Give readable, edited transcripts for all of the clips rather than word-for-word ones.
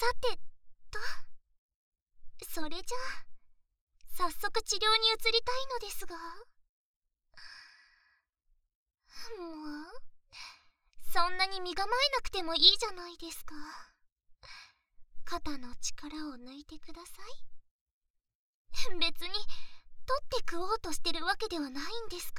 てと、それじゃあ早速治療に移りたいのですが。もうそんなに身構えなくてもいいじゃないですか。肩の力を抜いてください。別に取って食おうとしてるわけではないんですから。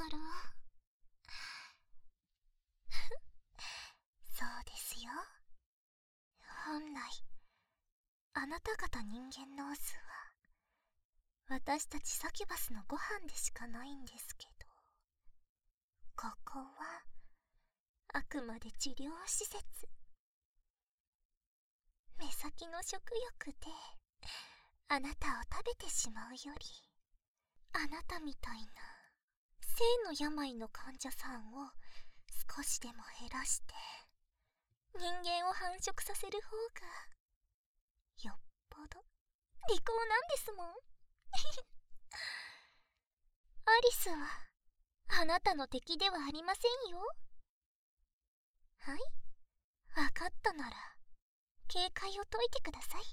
そうですよ。本来あなた方人間のオスは私たちサキュバスのご飯でしかないんですけど、ここはあくまで治療施設。目先の食欲であなたを食べてしまうより、あなたみたいな性の病の患者さんを少しでも減らして人間を繁殖させる方がよっぽど利口なんですもん。アリスはあなたの敵ではありませんよ。はい、わかったなら警戒を解いてください。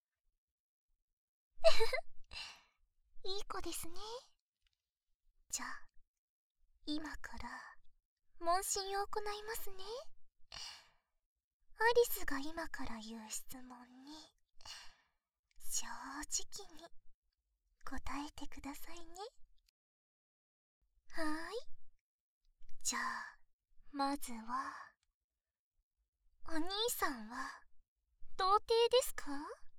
いい子ですね。じゃあ今から問診を行いますね。アリスが今から言う質問に正直に答えてくださいね。はーい。じゃあまずは、お兄さんは童貞ですか？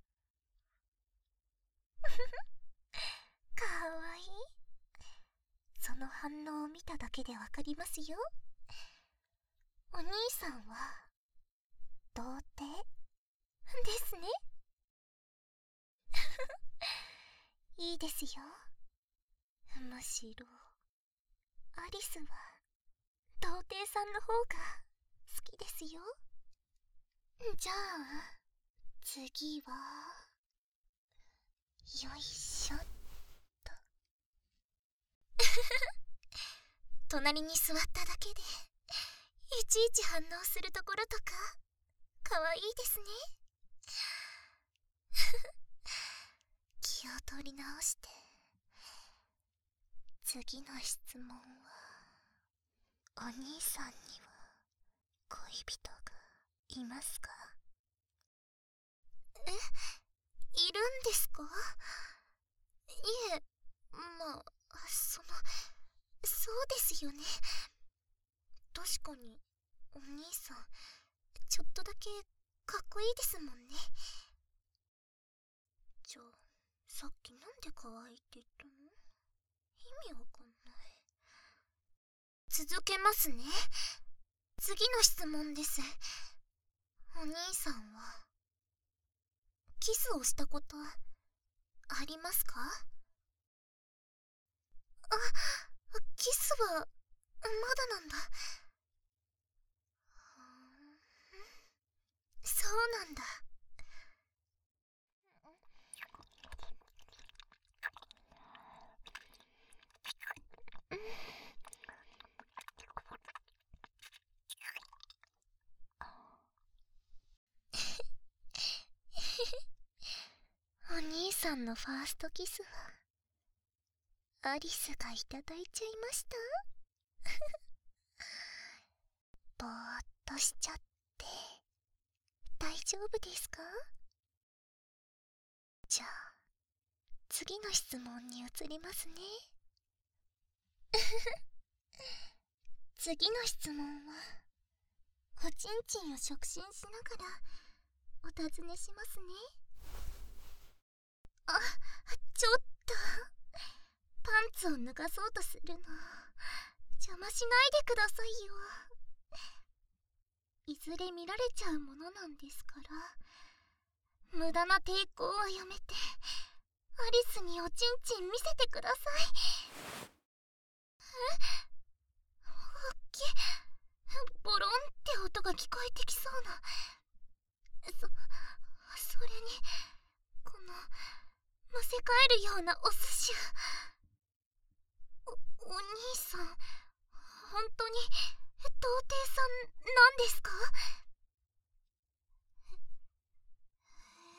かわいい。その反応を見ただけでわかりますよ。お兄さんは童貞ですね。いいですよ。むしろアリスは童貞さんの方が好きですよ。じゃあ次は、よいしょっと。隣に座っただけでいちいち反応するところとかかわいいですね。気を取り直して、次の質問は、お兄さんには恋人がいますか？いるんですか？いえ、まあ、そうですよね。確かにお兄さんちょっとだけかっこいいですもんね。じゃあさっきなんで可愛いって言ったの？意味わかんない。続けますね。次の質問です。お兄さんはキスをしたことありますか？キスはまだなんだ。そうなんだ。お兄さんのファーストキスはアリスがいただいちゃいました。ぼーっとしちゃって大丈夫ですか？じゃあ次の質問に移りますね。次の質問は、おちんちんを触診しながらお尋ねしますね。ちょっとパンツを脱がそうとするの邪魔しないでくださいよ。いずれ見られちゃうものなんですから、無駄な抵抗はやめてアリスにおちんちん見せてください。ボロンって音が聞こえてきそうな。それにこのむせ返るようなお寿司。お兄さん本当に童貞さんなんですか？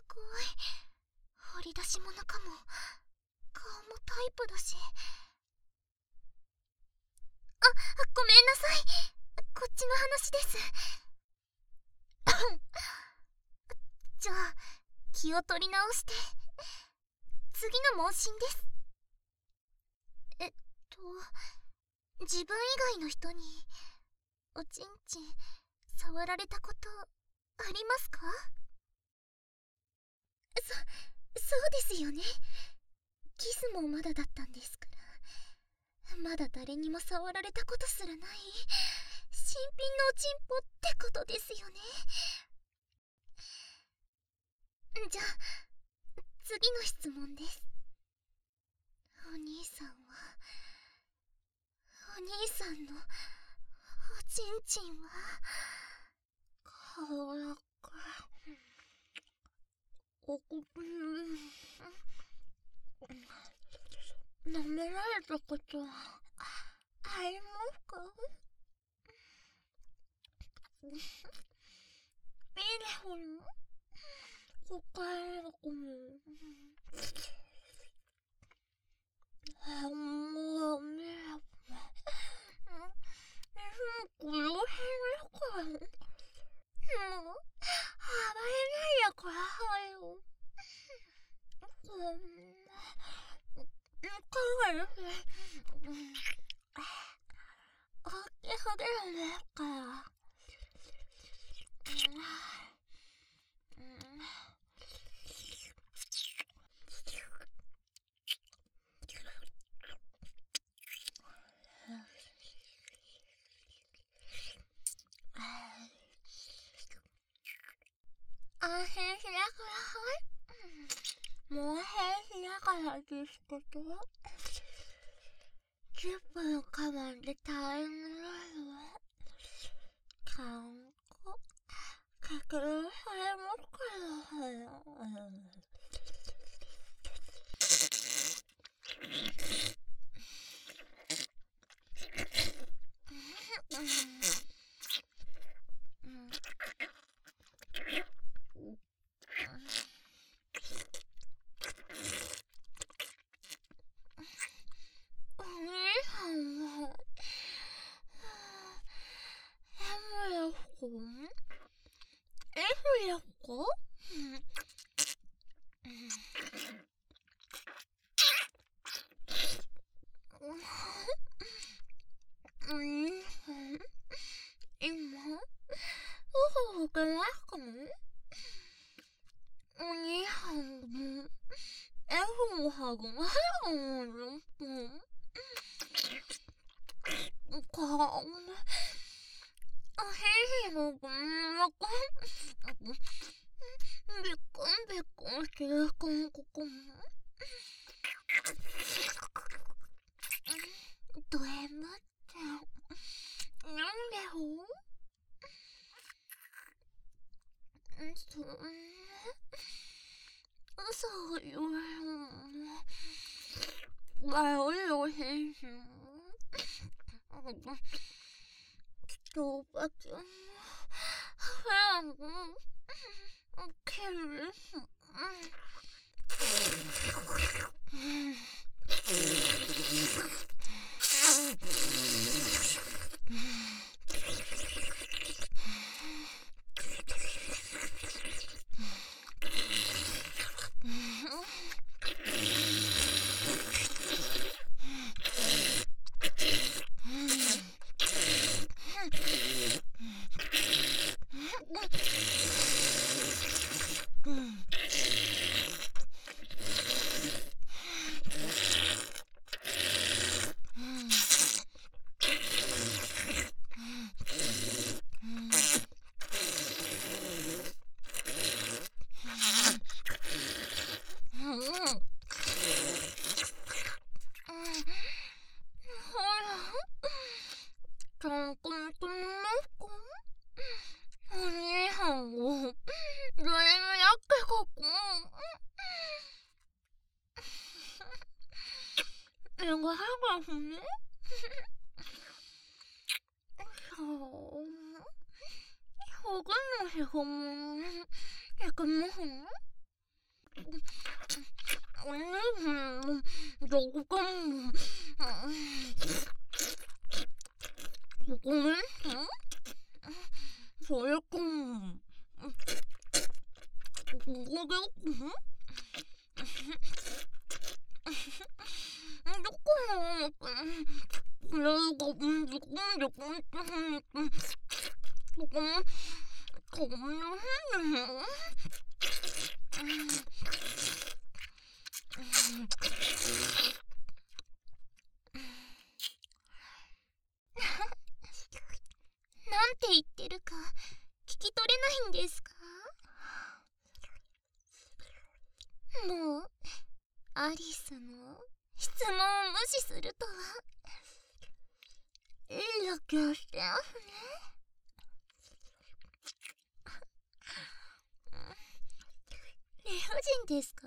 ごい。掘り出し物かも。顔もタイプだし。ごめんなさい。こっちの話です。じゃあ、気を取り直して。次の問診です。自分以外の人に、おちんちん、触られたこと、ありますか？そうですよね。キスもまだだったんですから。まだ誰にも触られたことすらない、新品のおちんぽってことですよね。じゃあ、次の質問です。お兄さんは、お兄さんの、おちんちんは、顔やか、おこ舐められたことはありますか？いいですよ。誤解がごめん。もうね、この辺だから。もう、暴れないでくださいよ。こんな、いかがですね。大きすぎるんですから。安心しなください。もう平気だからですけど、10分我慢で大変なのは、看護、確認されますから。お兄さんは、M や子？ F や子？お兄さん、今、嘘をつけますかね？お兄さんも、F をはぐまだもん。顔ね、おへへのごめんなさい。びっくんびっくんしてるかんここも。ド M ってなんでほ？そんな嘘を言うの悪いお返事も人ばきもフランもケルスそれか。なんて言ってるか聞き取れないんですか？もうアリスの質問を無視するとは。いいだけをしてますね。理不尽ですか？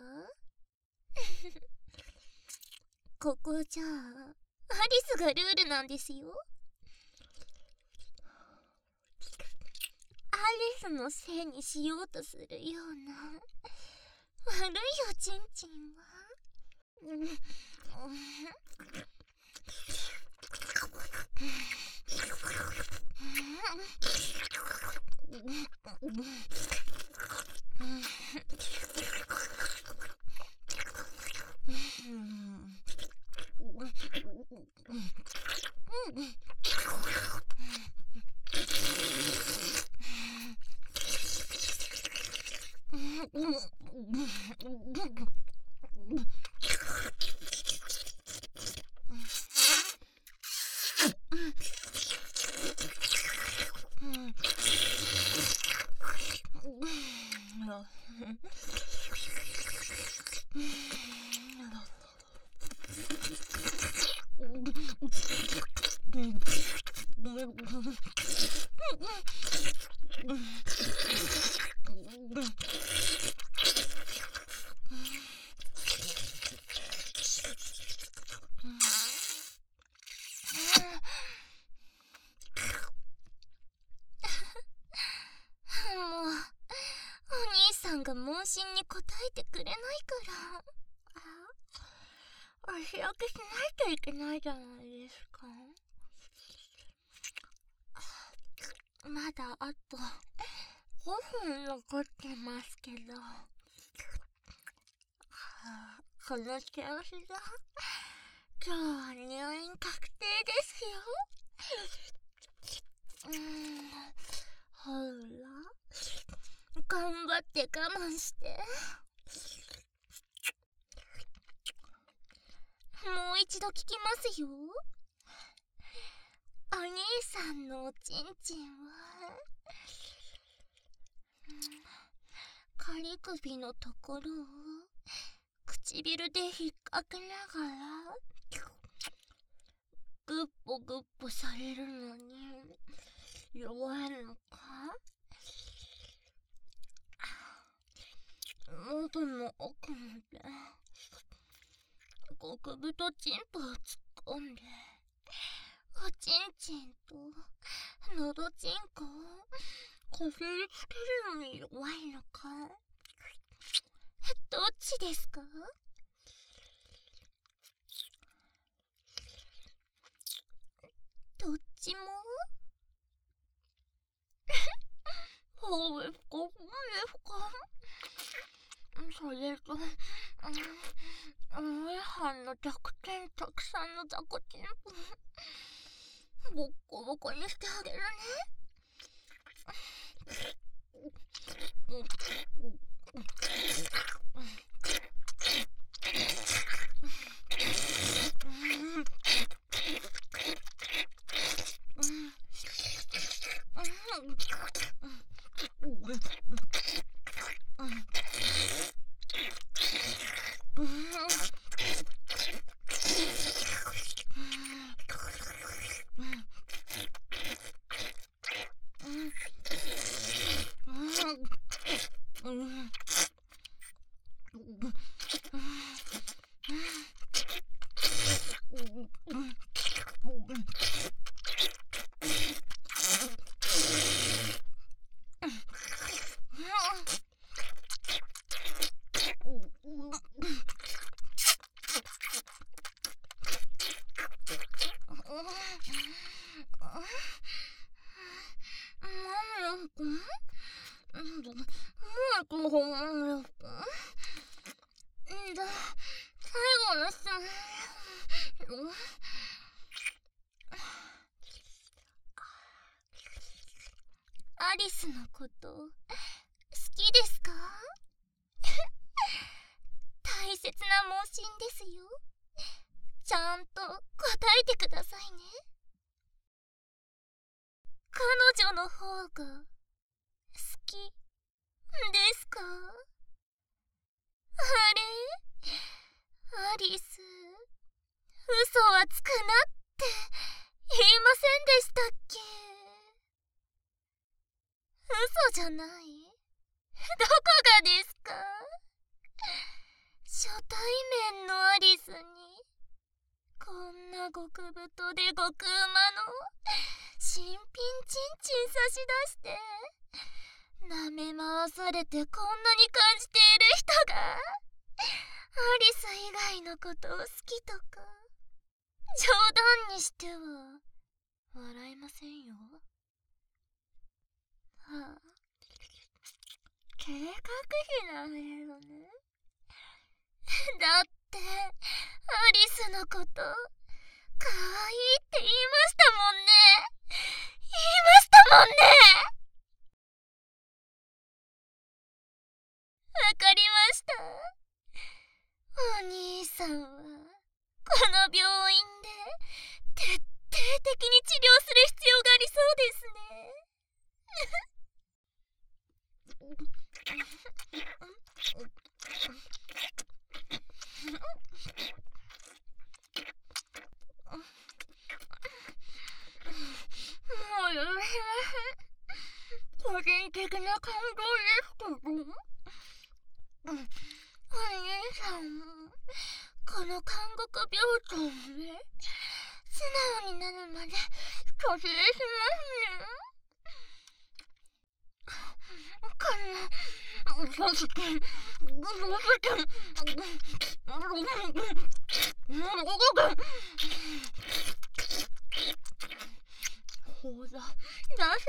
ここじゃあアリスがルールなんですよ。アリスのせいにしようとするような悪いおちんちんはが問診に答えてくれないから。お仕置きしないといけないじゃないですか。まだあと5分残ってますけど、この調子だ。今日は入院確定ですよ。ほら、頑張って我慢して。もう一度聞きますよ。お兄さんのおちんちんは仮首のところを唇で引っ掛けながらグッポグッポされるのに弱いのか？喉の奥まで極太チンポを突っ込んでおちんちんとのどちんこをこすりつけるのに弱いのか？どっちですか？どっちも？そうですか、そうですか。それと上半の弱点たくさんの雑魚チンポボッコボコにしてあげるね。 最後の質問。アリスのこと好きですか？大切な問診ですよ。ちゃんと答えてくださいね。彼女の方が好きですか？あれ？アリス、嘘はつくなって言いませんでしたっけ？嘘じゃない？どこがですか？初対面のアリスにこんな極太で極うまの新品チンチン差し出して舐め回されてこんなに感じている人がアリス以外のことを好きとか冗談にしては笑えませんよ。はあ、計画費なんやろね。だってアリスのことかわいいって言いましたもんね。言いましたもんね。わかりました。お兄さんはこの病院で徹底的に治療する必要がありそうですね。もうやめません。個人的な感動ですけど、お兄さんもこの監獄病棟で素直になるまで処刑しますね。ほら、なぜ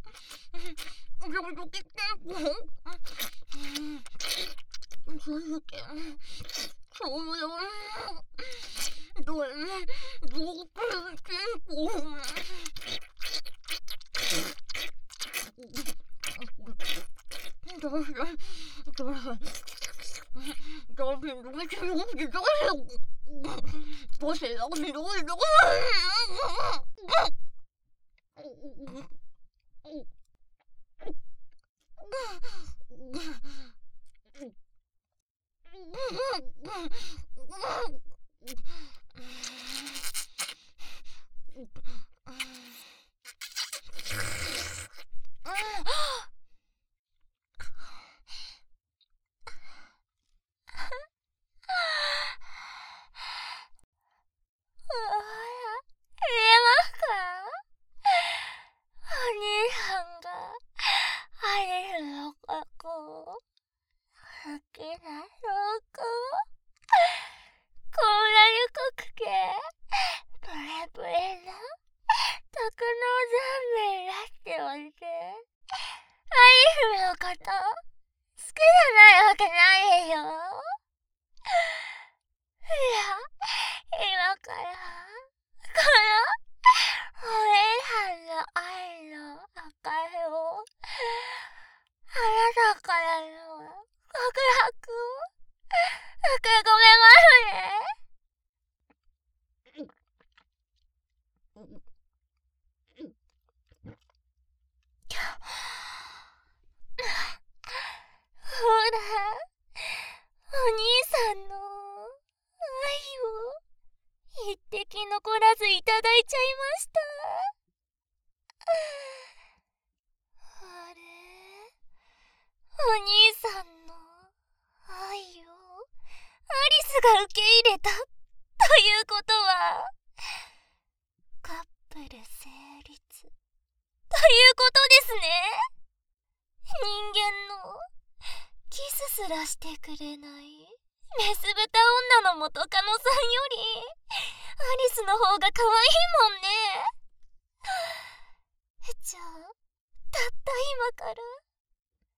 してくれないメス豚女の元カノさんよりアリスの方が可愛いもんね。じゃあたった今から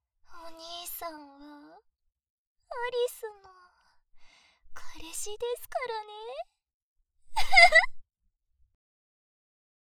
お兄さんはアリスの彼氏ですからね。